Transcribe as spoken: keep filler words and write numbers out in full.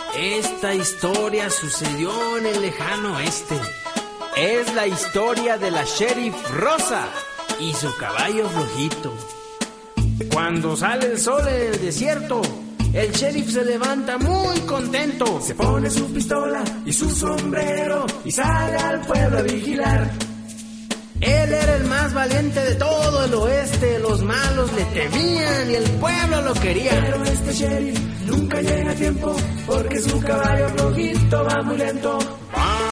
Esta historia sucedió en el lejano oeste. Es la historia de la Sheriff Rosa y su caballo flojito. Cuando sale el sol en el desierto, el sheriff se levanta muy contento. Se pone su pistola y su sombrero y sale al pueblo a vigilar. Él era el más valiente de todo el oeste. Los malos le temían y el pueblo lo quería. Pero este sheriff nunca llega a tiempo porque su caballo flojito va muy lento.